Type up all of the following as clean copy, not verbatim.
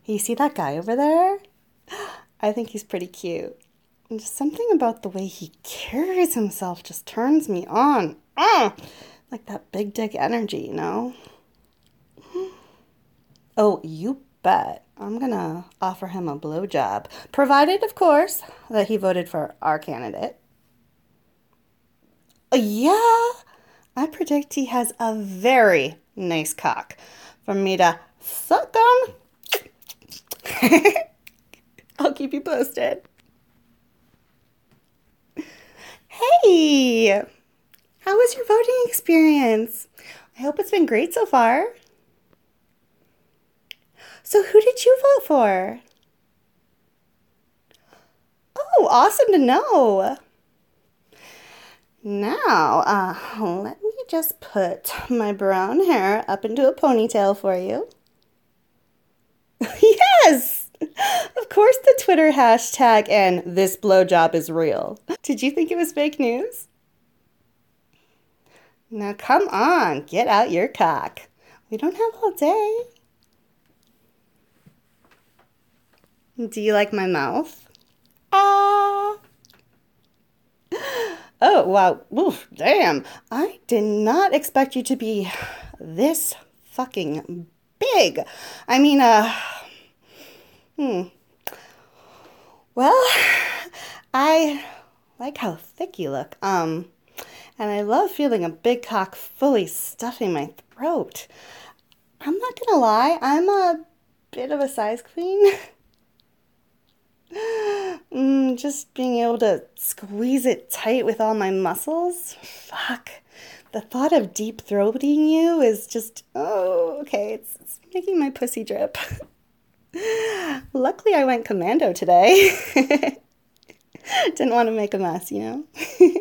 You see that guy over there? I think he's pretty cute. And just something about the way he carries himself just turns me on. Like that big dick energy, you know? Oh, you bet. I'm gonna offer him a blowjob. Provided, of course, that he voted for our candidate. Yeah, I predict he has a very nice cock for me to suck on. I'll keep you posted. Hey, how was your voting experience? I hope it's been great so far. So, who did you vote for? Oh, awesome to know. Now, let me just put my brown hair up into a ponytail for you. Yes! Of course, the Twitter hashtag and this blowjob is real. Did you think it was fake news? Now, come on, get out your cock. We don't have all day. Do you like my mouth? Ah! Oh, wow. Oof, damn. I did not expect you to be this fucking big. I mean, well, I like how thick you look. And I love feeling a big cock fully stuffing my throat. I'm not gonna lie, I'm a bit of a size queen. Just being able to squeeze it tight with all my muscles. Fuck. The thought of deep throating you is just, oh, okay, it's making my pussy drip. Luckily, I went commando today. Didn't want to make a mess, you know?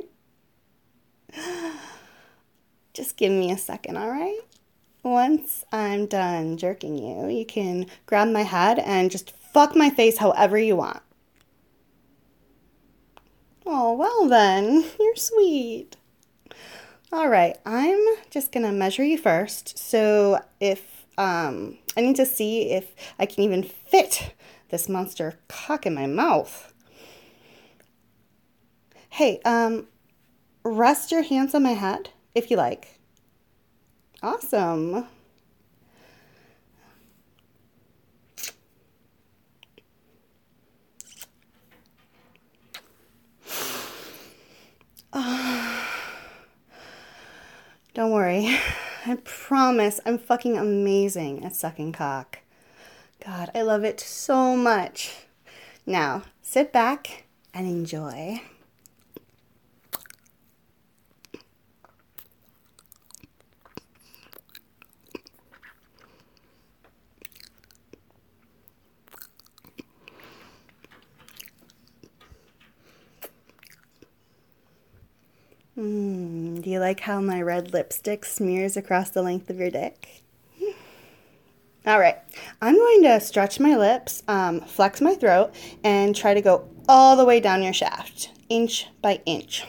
Just give me a second, all right? Once I'm done jerking you, you can grab my head and just fuck my face however you want. Oh, well then, you're sweet. All right, I'm just gonna measure you first. So if I need to see if I can even fit this monster cock in my mouth. Hey, rest your hands on my head if you like. Awesome. Don't worry. I promise I'm fucking amazing at sucking cock. God, I love it so much. Now, sit back and enjoy. Do you like how my red lipstick smears across the length of your dick? All right, I'm going to stretch my lips, flex my throat, and try to go all the way down your shaft, inch by inch.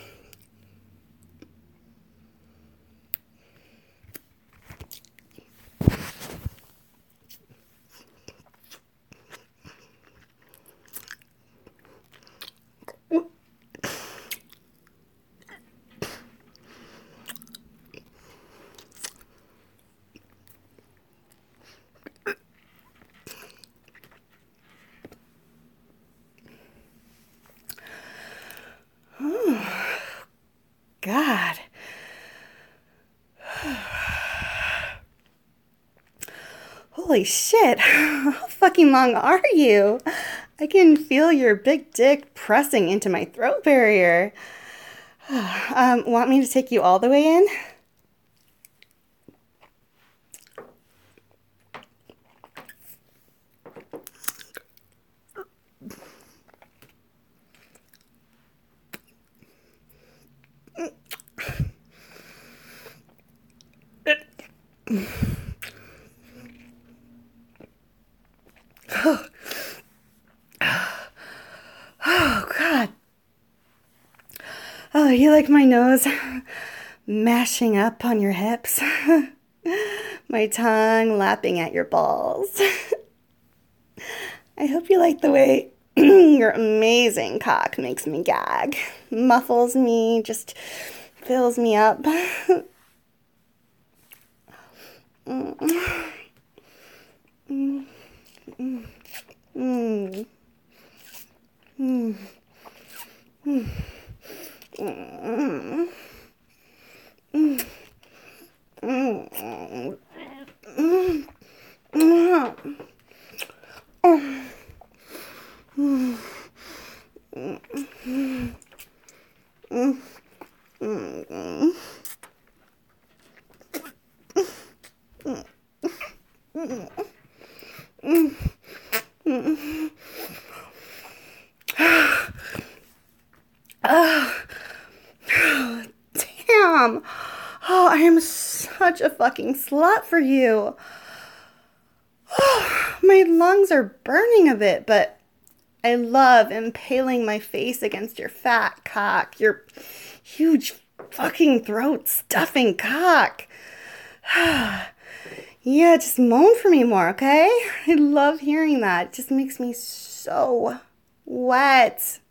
God. Holy shit. How fucking long are you? I can feel your big dick pressing into my throat barrier. Want me to take you all the way in? Oh, God. Oh, you like my nose mashing up on your hips? My tongue lapping at your balls. I hope you like the way your amazing cock makes me gag. Muffles me, just fills me up. Damn. Oh, I am such a fucking slut for you. Oh, my lungs are burning a bit, but I love impaling my face against your fat cock, your huge fucking throat stuffing cock. Yeah, just moan for me more, okay? I love hearing that. It just makes me so wet.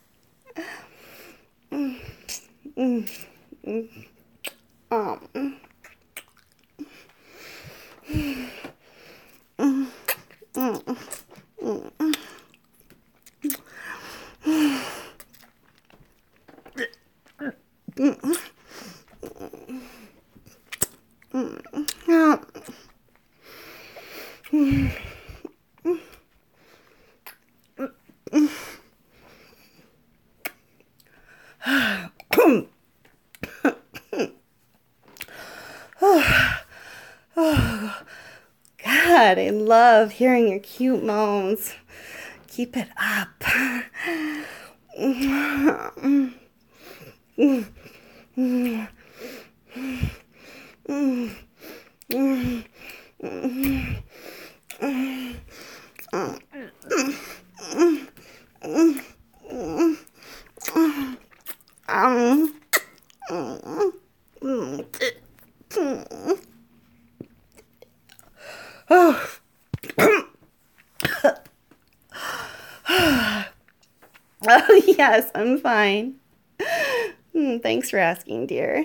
God, I love hearing your cute moans. Keep it up. Oh, yes, I'm fine. Thanks for asking, dear.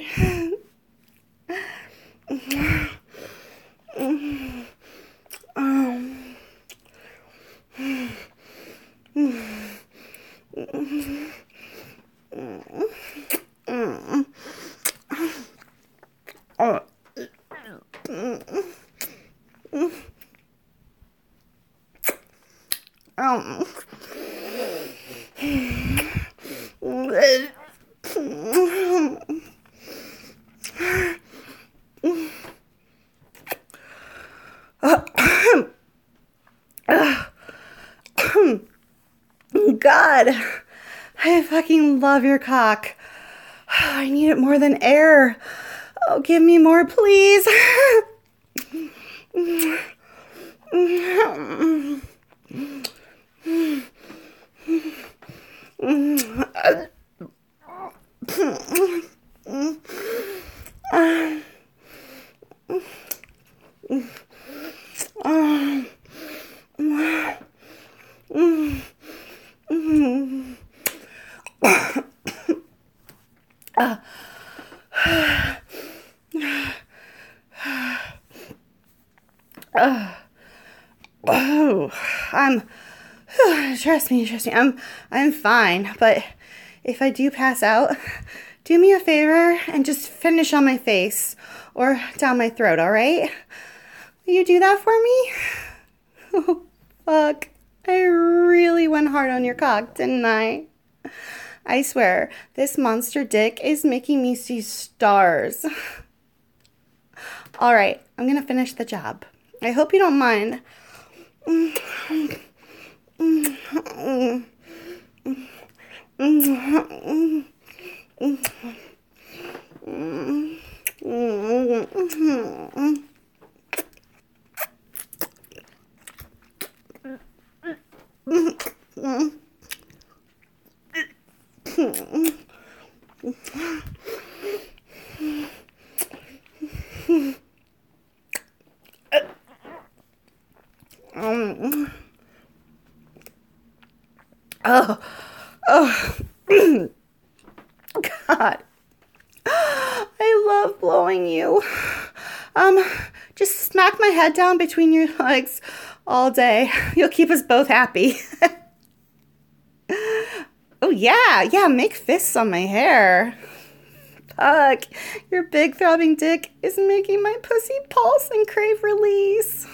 God, I fucking love your cock. I need it more than air. Oh, give me more, please. Oh, trust me, I'm fine. But if I do pass out, do me a favor and just finish on my face or down my throat, all right? Will you do that for me? Oh, fuck. I really went hard on your cock, didn't I? I swear, this monster dick is making me see stars. All right, I'm gonna finish the job. I hope you don't mind. Oh, oh, God. I love blowing you. Just smack my head down between your legs all day. You'll keep us both happy. Oh, yeah, make fists on my hair. Fuck, your big throbbing dick is making my pussy pulse and crave release.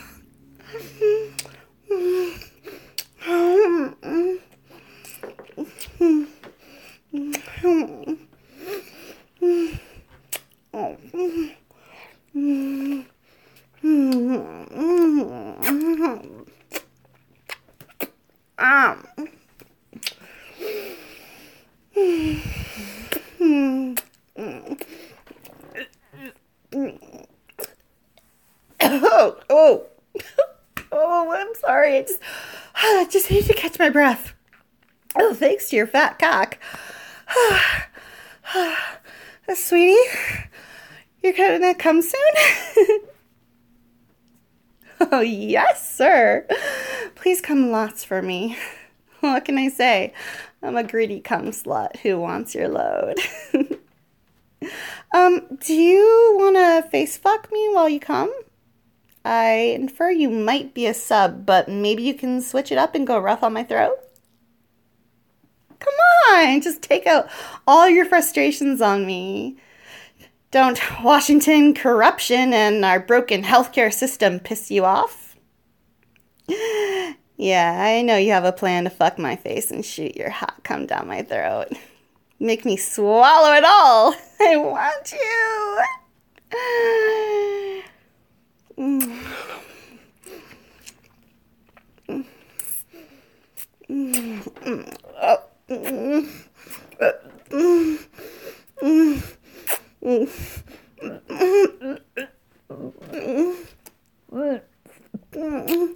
Oh, I'm sorry. I just need to catch my breath. Oh, thanks to your fat cock. Sweetie, you're gonna come soon? Oh, yes, sir. Please come lots for me. What can I say? I'm a greedy cum slut who wants your load. Do you want to face fuck me while you come? I infer you might be a sub, but maybe you can switch it up and go rough on my throat? Come on, just take out all your frustrations on me. Don't Washington corruption and our broken healthcare system piss you off? Yeah, I know you have a plan to fuck my face and shoot your hot cum down my throat. Make me swallow it all. I want you.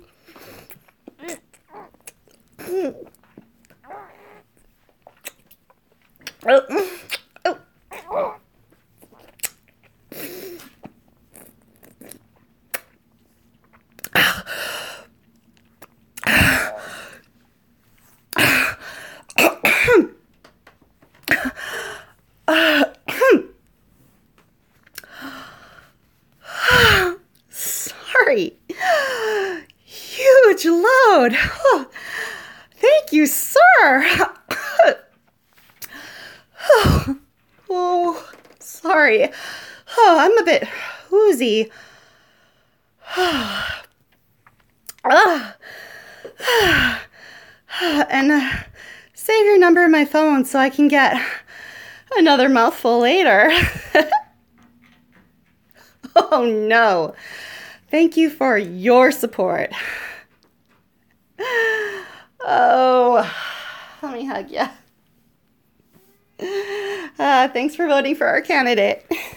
Sorry. Huge load. Oh, thank you, sir. Oh, sorry. Oh, I'm a bit woozy. And save your number in my phone so I can get another mouthful later. Oh, no. Thank you for your support. Oh, let me hug you. Thanks for voting for our candidate.